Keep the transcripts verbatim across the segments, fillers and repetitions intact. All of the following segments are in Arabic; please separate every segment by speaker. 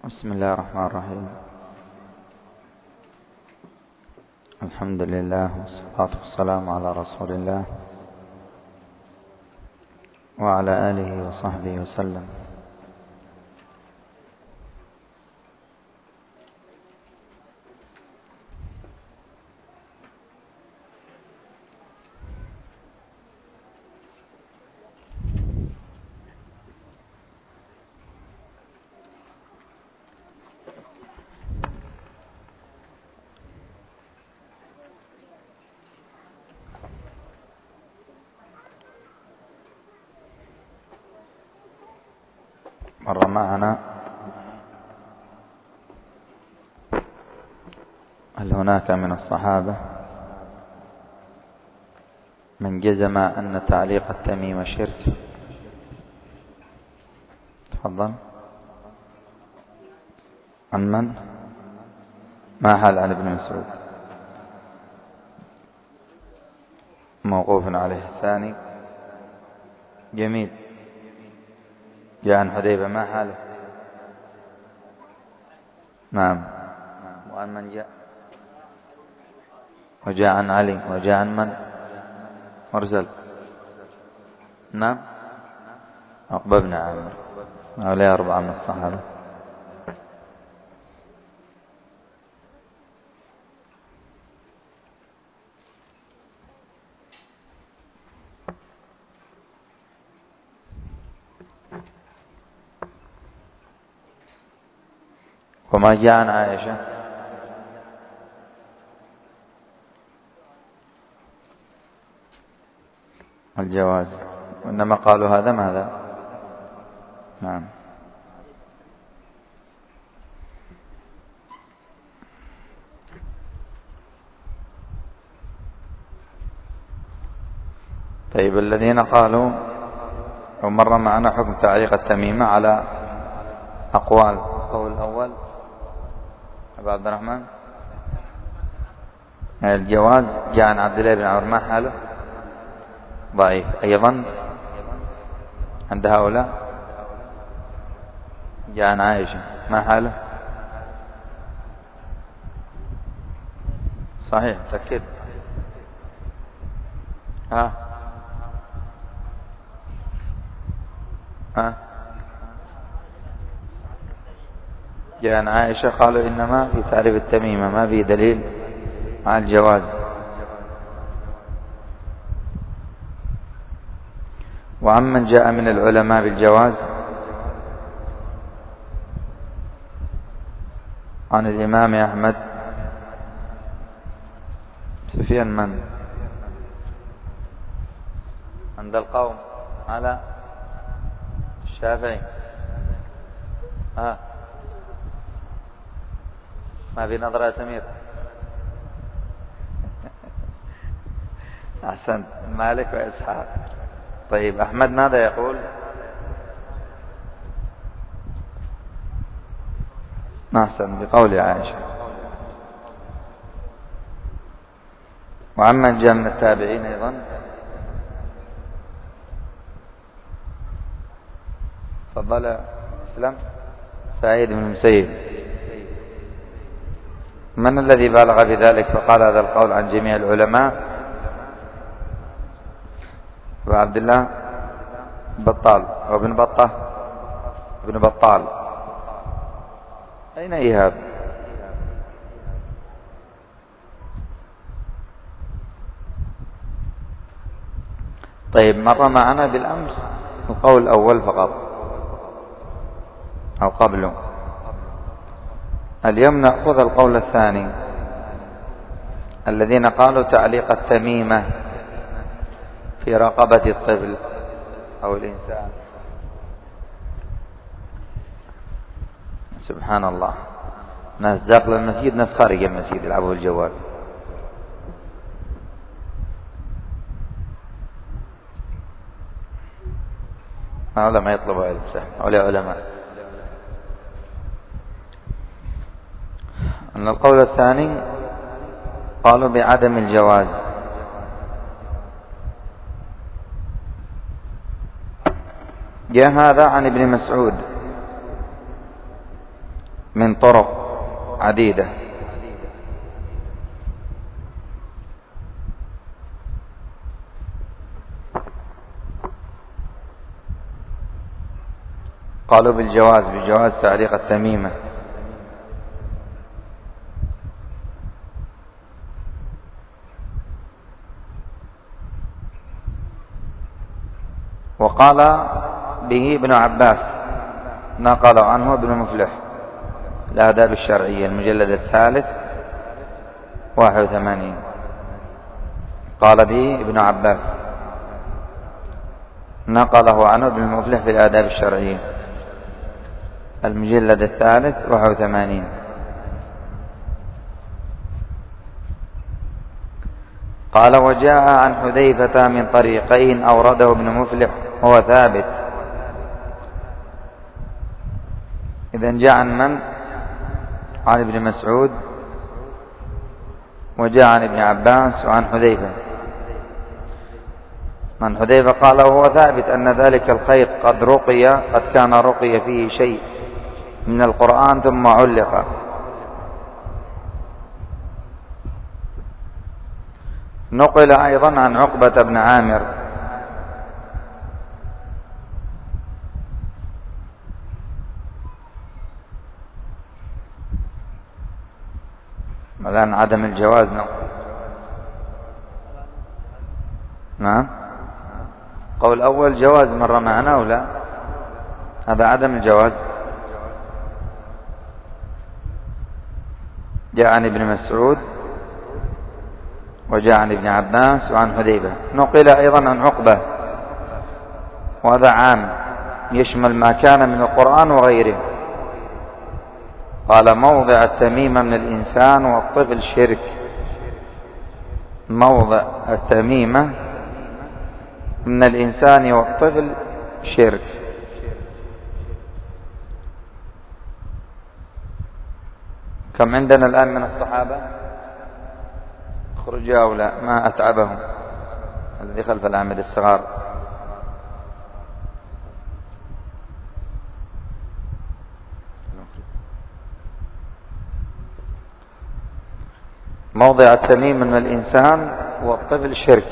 Speaker 1: بسم الله الرحمن الرحيم. الحمد لله والصلاة والسلام على رسول الله وعلى آله وصحبه وسلم. مر معنا هل هناك من الصحابة من جزم أن تعليق التميم شرك؟ تفضل. عن من؟ ما حال عن ابن مسعود؟ موقوف عليه. الثاني جميل. جاء عن حذيفة ما حاله؟ نعم. وعن من جاء؟ وجاء عن علي. وجاء عن من؟ مرسل. نعم. عقبة بن عامر. هؤلاء أربعة من الصحابة. وما جاء عن عائشة؟ الجواز. وإنما قالوا هذا ماذا؟ نعم. طيب، الذين قالوا ومر معنا حكم تعليق التميمة على أقوال. القول الأول أبو عبد الرحمن الجواز جاء عن عبد الله بن عمر ما حاله؟ ضعيف أيضا عند هؤلاء. جاء عن عائشة ما حاله؟ صحيح. تأكد. ها ها جاء عن عائشة قالوا إنما في تعريف التميمة ما في دليل على الجواز. وعمن جاء من العلماء بالجواز عن الإمام أحمد. سفيان من؟ عند القوم على الشافعي. ها ما في نظرة يا سمير؟ أحسنت. مالك وإسحاق. طيب، أحمد ماذا يقول؟ أحسن بقول عائشة. وعمن جاء من التابعين أيضا فضل اسلم سعيد بن المسيب. من الذي بالغ بذلك فقال هذا القول عن جميع العلماء؟ وعبد الله بطال وابن بطة ابن بطال. أين إيهاب؟ طيب، مر معنا بالأمس القول الأول فقط أو قبله. اليوم نأخذ القول الثاني الذين قالوا تعليق التميمة في رقبة الطفل أو الإنسان. سبحان الله، ناس داخل المسجد ناس خارج المسجد يلعبوا الجوال. هؤلاء ما يطلبوا علم صح. هؤلاء علماء. أن القول الثاني قالوا بعدم الجواز. جاء هذا عن ابن مسعود من طرق عديدة. قالوا بالجواز بجواز تعليق التميمة. وقال به ابن عباس نقل عنه ابن مفلح الآداب الشرعية المجلد الثالث واحد وثمانين. قال به ابن عباس نقله عنه ابن مفلح في الآداب الشرعية المجلد الثالث واحد وثمانين. قال وجاء عن حذيفة من طريقين أورده ابن مفلح هو ثابت. إذن جاء عن من؟ عن ابن مسعود وجاء عن ابن عباس وعن حذيفة. من حذيفة قال وهو ثابت أن ذلك الخيط قد رقي قد كان رقي فيه شيء من القرآن ثم علق. نقل أيضا عن عقبة بن عامر الآن عدم الجواز نقل. نعم قول الأول جواز مر معنا أو لا؟ هذا عدم الجواز. جاء عن ابن مسعود وجاء عن ابن عباس وعن حذيفة. نقل أيضا عن عقبة وهذا عام يشمل ما كان من القرآن وغيره. قال موضع التميمة من الإنسان والطفل شرك. موضع التميمة من الإنسان والطفل شرك. كم عندنا الآن من الصحابة خرجوا أو لا؟ ما أتعبهم الذي خلف الأعمدة الصغار. موضع التميم من الإنسان والطفل شرك.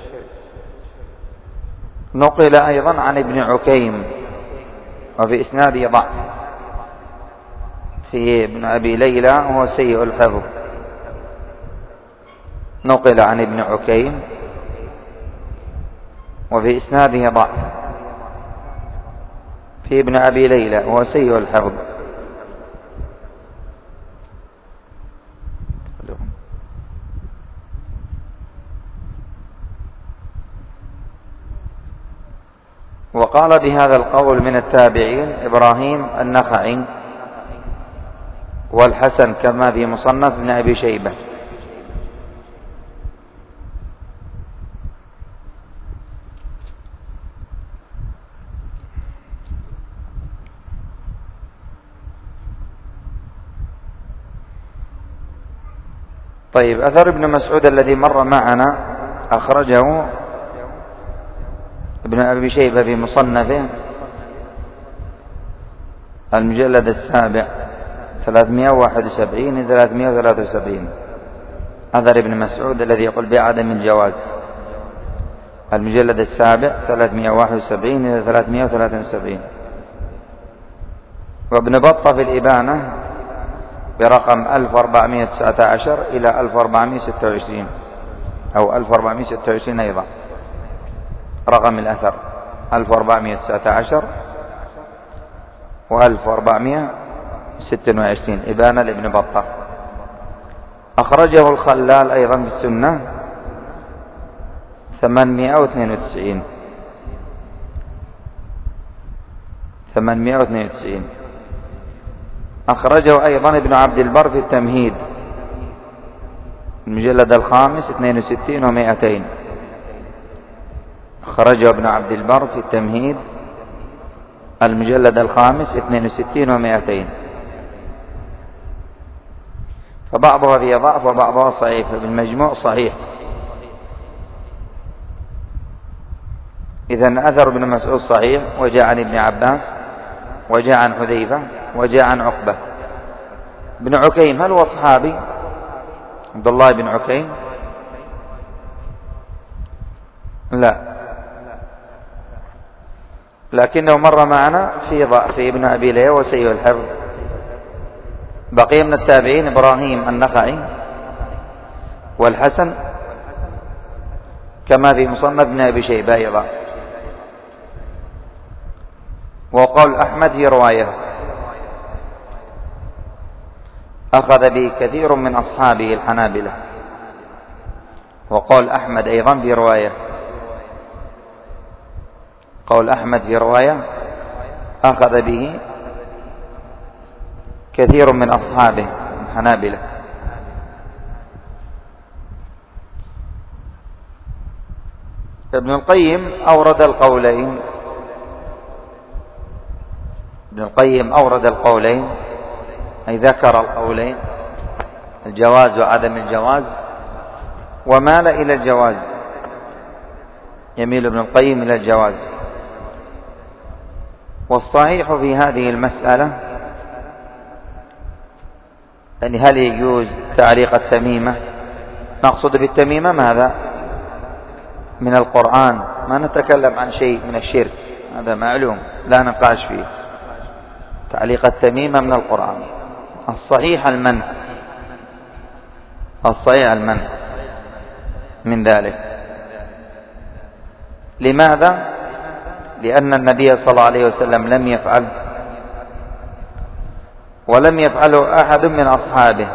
Speaker 1: نقل أيضا عن ابن عكيم وفي إسناده ضعف في ابن أبي ليلى وهو سيء الحفظ. نقل عن ابن عكيم وفي إسناده ضعف في ابن أبي ليلى وهو سيء الحفظ. وقال بهذا القول من التابعين إبراهيم النخعي والحسن كما في مصنف ابن أبي شيبة. طيب أثر ابن مسعود الذي مر معنا أخرجه ابن أبي شيبة في مصنفه المجلد السابع ثلاثمائة وواحد وسبعين إلى ثلاثمائة وثلاثة وسبعين. أثر ابن مسعود الذي يقول بعدم الجواز المجلد السابع ثلاثمائة وواحد وسبعين إلى ثلاثمائة وثلاثة وسبعين. وابن بطة في الإبانة برقم ألف وأربعمائة وتسعة عشر إلى ألف وأربعمائة وستة وعشرين أو ألف وأربعمائة وستة وعشرين أيضا. رقم الأثر ألف وأربعمائة وتسعة عشر وألف وأربعمائة وستة وعشرين إبانة لابن بطة. أخرجه الخلال أيضا في السنة ثمانمائة واثنين وتسعين ثمانمائة واثنين وتسعين. أخرجه أيضا ابن عبد البر في التمهيد المجلد الخامس اثنين وستين ومائتين. أخرجه ابن عبد البر في التمهيد المجلد الخامس اثنين وستين ومائتين. فبعضها فيه ضعف وبعضها صحيح بالمجموع صحيح. إذن أثر ابن مسعود صحيح وجاء عن ابن عباس وجاء عن حذيفة وجاء عن عقبة. بن عكيم هل هو صحابي؟ عبد الله بن عكيم؟ لا، لكنه مر معنا في ضعف ابن أبي ليلى وسيء الحفظ. بقي من التابعين إبراهيم النخعي والحسن كما في مصنف ابن أبي شيبة أيضا. وقال أحمد في رواية أخذ به كثير من أصحابه الحنابلة. وقال أحمد أيضا في رواية قول أحمد في رواية أخذ به كثير من أصحابه الحنابلة. ابن القيم أورد القولين ابن القيم أورد القولين أي ذكر القولين، الجواز وعدم الجواز، ومال إلى الجواز، يميل ابن القيم إلى الجواز. والصحيح في هذه المسألة يعني هل يجوز تعليق التميمة؟ نقصد بالتميمة ماذا؟ من القرآن، ما نتكلم عن شيء من الشرك، هذا معلوم لا نقاش فيه. تعليق التميمة من القرآن. الصحيح المنع، الصحيح المنع من ذلك. لماذا؟ لأن النبي صلى الله عليه وسلم لم يفعل، ولم يفعله أحد من أصحابه،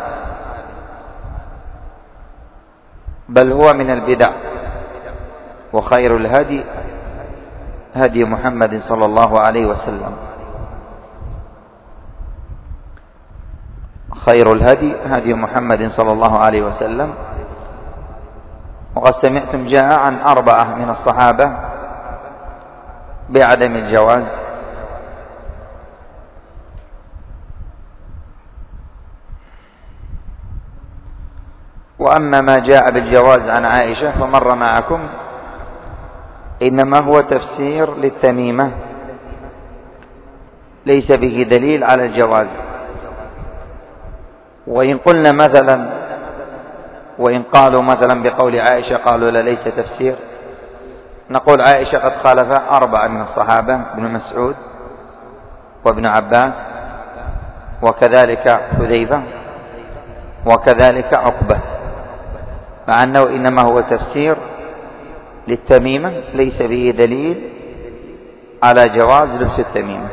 Speaker 1: بل هو من البدع. وخير الهدي هدي محمد صلى الله عليه وسلم، خير الهدي هدي محمد صلى الله عليه وسلم. وقد سمعتم جاء عن أربعة من الصحابة بعدم الجواز. وأما ما جاء بالجواز عن عائشة فمر معكم، إنما هو تفسير للتميمة، ليس به دليل على الجواز. وإن قلنا مثلا وإن قالوا مثلا بقول عائشة قالوا لا ليس تفسير، نقول عائشة قد خالف أربعة من الصحابة، ابن مسعود وابن عباس وكذلك حذيفة وكذلك عقبة، مع أنه إنما هو تفسير للتميمة، ليس به دليل على جواز لبس التميمة.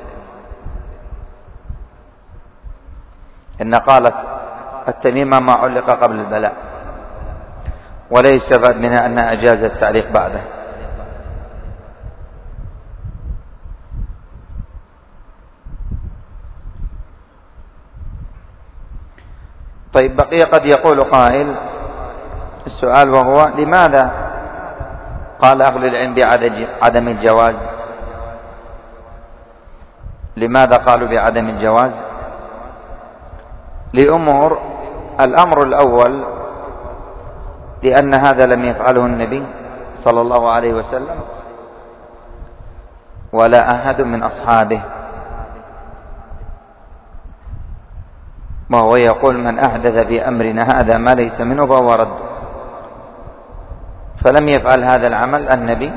Speaker 1: إن قالت التميمة ما علق قبل البلاء، ولا يستفاد منها أن أجاز التعليق بعده. طيب، بقي قد يقول قائل السؤال وهو لماذا قال أهل العلم بعدم الجواز؟ لماذا قالوا بعدم الجواز؟ لأمور. الأمر الأول لأن هذا لم يفعله النبي صلى الله عليه وسلم ولا أحد من أصحابه، وهو يقول من أحدث في أمرنا هذا ما ليس منه فهو رد. فلم يفعل هذا العمل النبي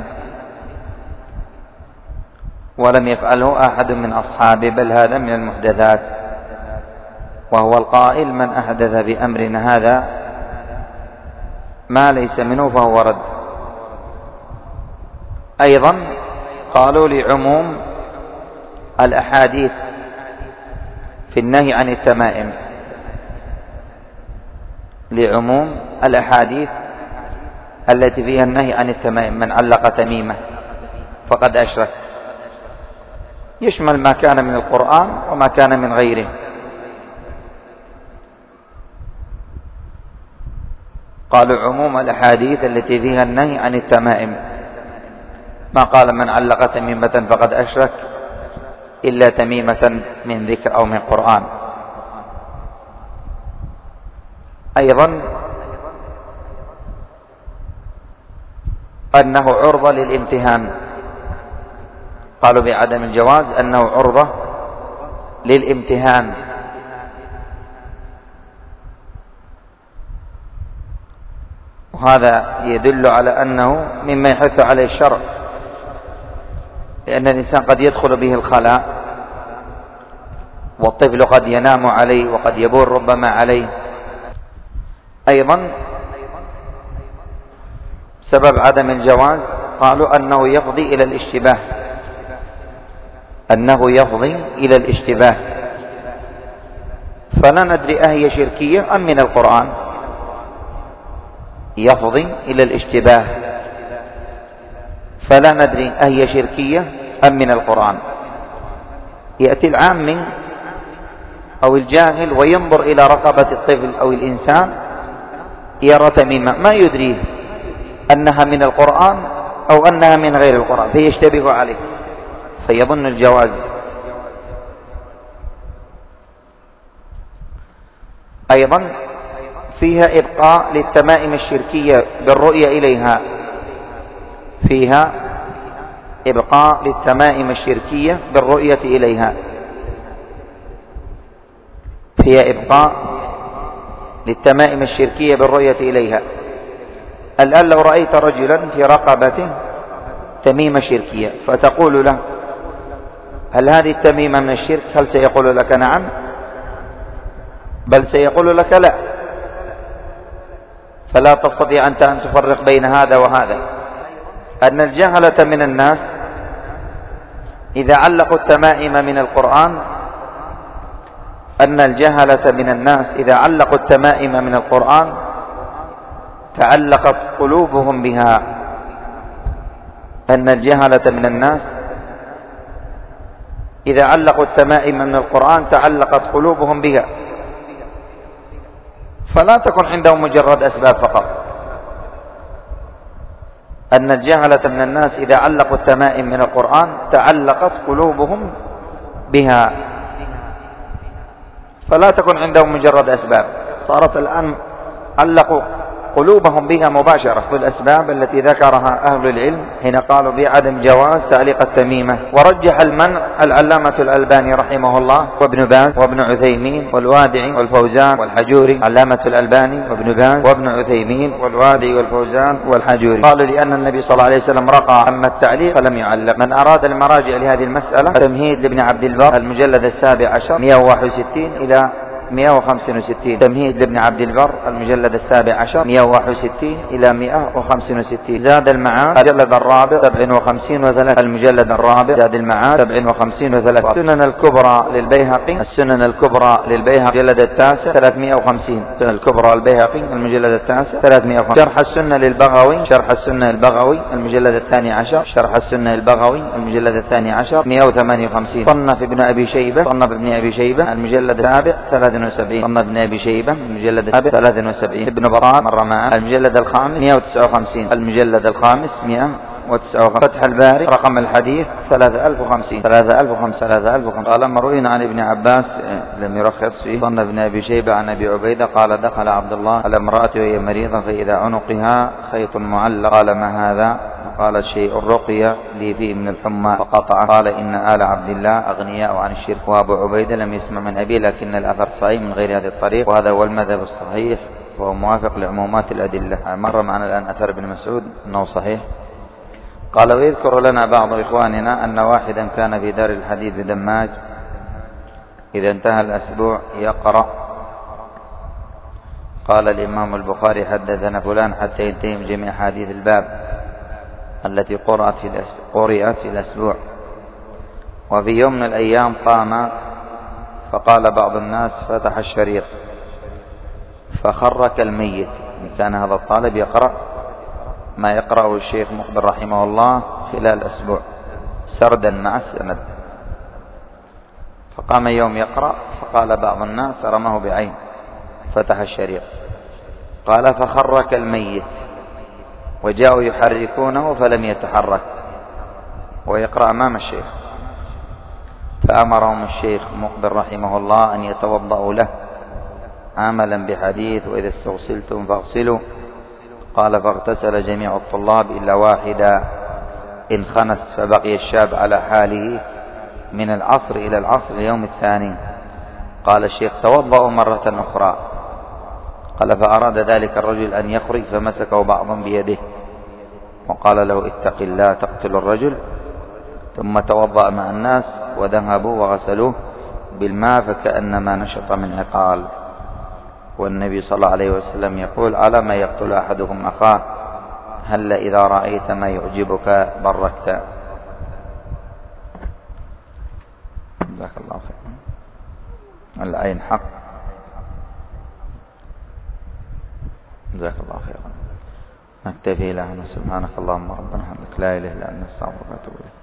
Speaker 1: ولم يفعله أحد من أصحابه، بل هذا من المحدثات، وهو القائل من أحدث في أمرنا هذا ما ليس منه فهو رد. أيضا قالوا لعموم الأحاديث في النهي عن التمائم، لعموم الأحاديث التي فيها النهي عن التمائم، من علق تميمة فقد أشرك، يشمل ما كان من القرآن وما كان من غيره. قالوا عموم الأحاديث التي فيها النهي عن التمائم، ما قال من علق تميمة فقد أشرك إلا تميمة من ذكر أو من قرآن. أيضا أنه عرضة للامتهان، قالوا بعدم الجواز أنه عرضة للامتهان، وهذا يدل على أنه مما يحث عليه الشرع، لأن الإنسان قد يدخل به الخلاء والطفل قد ينام عليه وقد يبول ربما عليه. أيضا سبب عدم الجواز قالوا أنه يفضي إلى الاشتباه، أنه يفضي إلى الاشتباه، فلا ندري أهي شركية أم من القرآن. يفضي إلى الاشتباه فلا ندري أهي شركية أم من القرآن. يأتي العامي أو الجاهل وينظر إلى رقبة الطفل أو الإنسان يرى تميمة ما يدريه أنها من القرآن أو أنها من غير القرآن، فيشتبه عليه فيظن الجواز. أيضا فيها إبقاء للتمائم الشركية بالرؤية إليها، فيها إبقاء للتمائم الشركية بالرؤية إليها، فيها إبقاء للتمائم الشركية بالرؤية إليها. الآن لو رأيت رجلا في رقبته تميمة شركية فتقول له هل هذه التميمة من الشرك؟ هل سيقول لك نعم؟ بل سيقول لك لا، فلا تستطيع أنت أن تفرق بين هذا وهذا. أن الجهلة من الناس إذا علقوا التمائم من القرآن أن الجهلة من الناس إذا علقوا التمائم من القرآن تعلقت قلوبهم بها. أن الجهلة من الناس إذا علقوا التمائم من القرآن تعلقت قلوبهم بها، فلا تكن عندهم مجرد أسباب فقط. أن الجهلة من الناس إذا علقوا التمائم من القرآن تعلقت قلوبهم بها، فلا تكن عندهم مجرد أسباب، صارت الآن علقوا قلوبهم بها مباشرة. بالأسباب التي ذكرها أهل العلم حين قالوا بعدم جواز تعليق التميمة. ورجح المنع العلامة الألباني رحمه الله وابن باز وابن عثيمين والوادعي والفوزان والحجوري. علامة الألباني وابن باز وابن عثيمين والوادعي والفوزان والحجوري قالوا لأن النبي صلى الله عليه وسلم رقى أما التعليق فلم يعلق. من أراد المراجع لهذه المسألة تمهيد لابن عبد البر المجلد السابع عشر مئة وواحد وستين إلى مئة وخمسة وستين. تمهيد لابن عبد البر المجلد السابع عشر مئة وواحد وستين إلى مئة وخمسة وستين. زاد المعاد المجلد الرابع سبع وخمسين وثلاث. المجلد الرابع زاد المعاد سبع وخمسين وثلاث. السنن الكبرى للبيهقي السنن الكبرى للبيهقي المجلد التاسع ثلاثمئة وخمسين. السنن الكبرى للبيهقي المجلد التاسع ثلاثمئة وخمسين. شرح السنة للبغوي شرح السنة للبغوي المجلد الثاني عشر شرح السنة للبغوي المجلد الثاني عشر مئة وثمانية وخمسين. صنف ابن أبي شيبة صنف ابن أبي شيبة المجلد السابع ثلاث وسبعين. صنف ابن أبي شيبة المجلد السابع ثلاث وسبعين. ابن براء مر معه المجلد الخامس مئة وتسعة وخمسين. المجلد الخامس مئة وتسعة وخمسين. فتح الباري رقم الحديث ثلاثة آلاف وخمسين ثلاثة آلاف وخمسين ثلاثة آلاف وخمسين. قال مروي عن ابن عباس لم يرخص فيه. صنف ابن أبي شيبة عن أبي عبيدة قال دخل عبد الله على امرأته وهي مريضة فإذا عنقها خيط معلق قال ما هذا؟ قال شيء الرقية لي فيه من الحمى فقطع. قال إن آل عبد الله أغنياء عن الشرك. وأبو عبيدة لم يسمع من أبي لكن الأثر صحيح من غير هذه الطريق وهذا هو المذهب الصحيح وهو موافق لعمومات الأدلة. مر معنا الآن أثر ابن مسعود أنه صحيح. قال ويذكر لنا بعض إخواننا أن واحدا كان في دار الحديث بدماج إذا انتهى الأسبوع يقرأ قال الإمام البخاري حدثنا فلان حتى ينتهي جميع حديث الباب التي قرأت في قرأت في الأسبوع. وفي يوم من الأيام قام فقال بعض الناس فتح الشريط فخر كالميت. كان هذا الطالب يقرأ ما يقرأه الشيخ مقبل رحمه الله خلال أسبوع سردا مع السند. فقام يوم يقرأ فقال بعض الناس رماه بعين فتح الشريط قال فخر كالميت وجاءوا يحركونه فلم يتحرك ويقرأ أمام الشيخ. فأمرهم الشيخ مقبل رحمه الله أن يتوضأوا له عملا بحديث وإذا استغسلتم فاغسلوا. قال فاغتسل جميع الطلاب إلا واحدا انخنس فبقي الشاب على حاله من العصر إلى العصر اليوم الثاني. قال الشيخ توضأوا مرة أخرى. قال فأراد ذلك الرجل أن يخرج فمسكه بعضهم بيده وقال له اتق الله تقتل الرجل، ثم توضأ مع الناس وذهبوا وغسلوه بالماء فكأنما نشط من عقال. والنبي صلى الله عليه وسلم يقول على ما يقتل أحدهم أخاه هل إذا رأيت ما يعجبك بركت. جزاك الله خيرا. العين حق. جزاك الله خيرا. نكتفي لهنا. سبحانك اللهم ربنا وبحمدك لا إله إلا أنت نستغفرك ونتوب إليك.